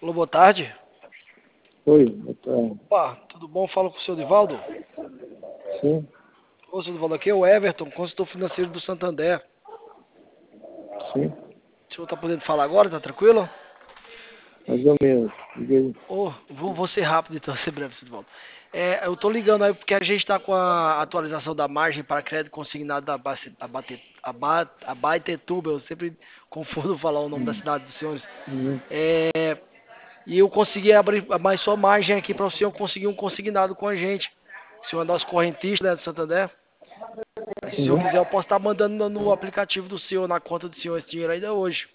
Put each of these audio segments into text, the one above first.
Alô, boa tarde. Oi, boa tarde. Opa, tudo bom? Fala com o senhor Divaldo. Sim, Ô, senhor Divaldo, aqui é o Everton, consultor financeiro do Santander. sim, O senhor tá podendo falar agora? Tá tranquilo? mais ou menos. Diga aí. Vou ser rápido então, ser breve, senhor Divaldo. Eu tô ligando aí porque a gente está com a atualização da margem para crédito consignado da Baitetuba. Eu sempre confundo falar o nome da cidade dos senhores. Uhum. E eu consegui abrir mais sua margem aqui para o senhor conseguir um consignado com a gente. O senhor é nosso correntista, né, do Santander. Aí, se o senhor Uhum. quiser, eu posso estar mandando no aplicativo do senhor, na conta do senhor, esse dinheiro ainda hoje.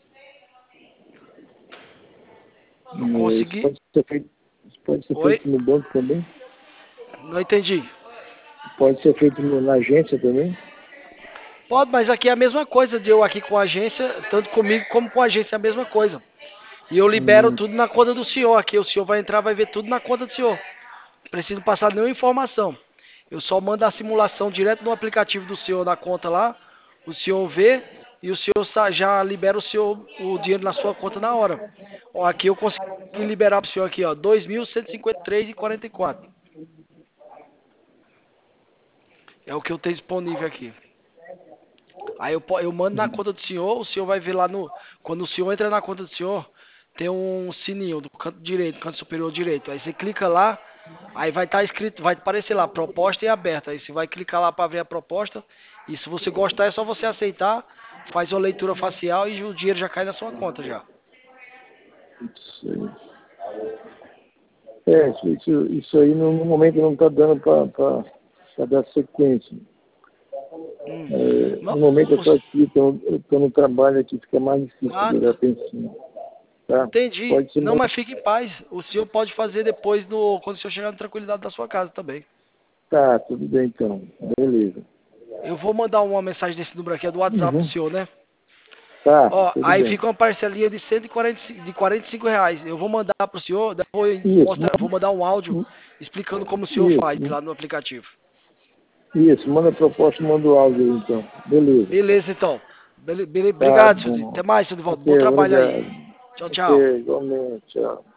Eu Isso consegui. isso pode ser Oi? feito no banco também? Não entendi. Pode ser feito na agência também? Pode, mas aqui é a mesma coisa de eu aqui com a agência, tanto comigo como com a agência é a mesma coisa. E eu libero Uhum. tudo na conta do senhor. Aqui o senhor vai entrar, vai ver tudo na conta do senhor. Não preciso passar nenhuma informação. Eu só mando a simulação direto no aplicativo do senhor na conta lá. O senhor vê e o senhor já libera o dinheiro na sua conta na hora. Ó, aqui eu consegui liberar para o senhor aqui, ó, 2.153,44. É o que eu tenho disponível aqui. Aí eu mando na conta do senhor, o senhor vai ver lá no. Quando o senhor entra na conta do senhor, tem um sininho do canto direito, canto superior direito. Aí você clica lá, aí vai estar escrito, vai aparecer lá, proposta em aberta. Aí você vai clicar lá para ver a proposta. E se você gostar, é só você aceitar, faz uma leitura facial e o dinheiro já cai na sua conta já. Isso aí. Isso aí no momento não está dando para dar sequência. Hum. No momento eu estou aqui, eu estou no trabalho aqui, fica mais difícil Ah, de dar atenção. Tá? entendi. Pode ser Não, mas fique em paz. O senhor pode fazer depois quando o senhor chegar na tranquilidade da sua casa também. Tá, tudo bem então. Beleza. Eu vou mandar uma mensagem desse número aqui, é do WhatsApp do Uhum. senhor, né? Tá, Ó, tudo aí bem. fica uma parcelinha de 145, de R$ 45. Eu vou mandar pro senhor, depois Isso, vou mandar um áudio explicando como o senhor faz isso, lá no aplicativo. isso. Manda a proposta, manda o áudio aí então. Beleza. Beleza, então. Tá Obrigado, senhor. bom. Até mais, senhor Divaldo. Bom Ok, trabalho aí. obrigado. Tchau, tchau. Ok, igualmente. Tchau.